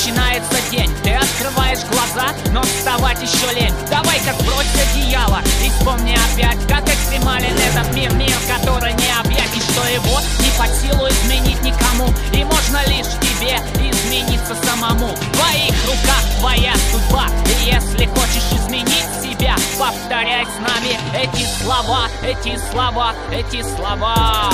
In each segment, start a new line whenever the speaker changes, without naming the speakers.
начинается день. Ты открываешь глаза, но вставать еще лень. Давай-ка сбрось одеяло и вспомни опять, как экстремален этот мир. Мир, который не объять, и что его не под силу изменить никому. И можно лишь тебе измениться самому. В твоих руках твоя судьба. И если хочешь изменить себя, повторяй с нами эти слова, эти слова, эти слова.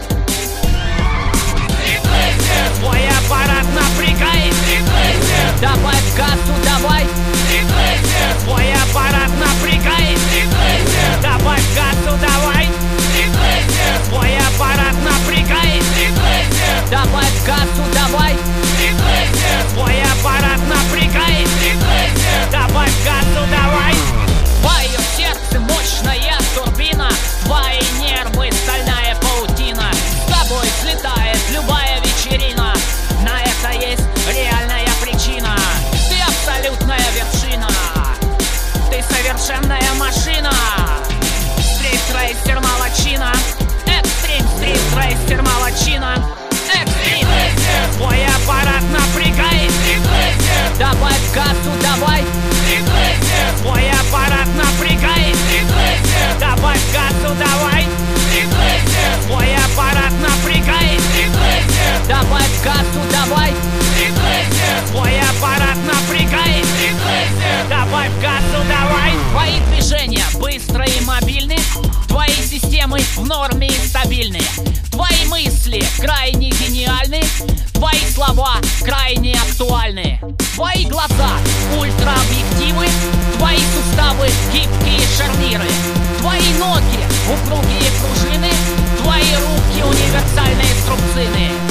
Твой аппарат напрягай. Добавь газу, давай. Твой аппарат напрягай. Добавь газу, давай. Твой аппарат напрягай. Добавь газу, давай. Твой аппарат напрягай. Добавь газу, давай. Твое сердце мощная турбина, твои нервы стальная паутина. С тобой взлетает любая вечерина. На это есть реальная причина. Ты абсолютная вершина. Ты совершенная машина. Стрит-рейсер молодчина. Экстрим, стрит-рейсер молодчина. Экстрим. Твой аппарат напрягай. Добавь газу, давай. Твой аппарат напрягай. Добавь газу, давай. Твой аппарат напрягай. Добавь газу, давай. Твой аппарат напрягай. Добавь газу, давай. Твои движения быстрые и мобильны. Твои системы в норме и стабильны. Твои мысли крайне гениальны. Твои слова крайне актуальны. Твои глаза ультраобъективы. Твои суставы гибкие шарниры. Твои ноги упругие пружины. Твои руки универсальные струбцины.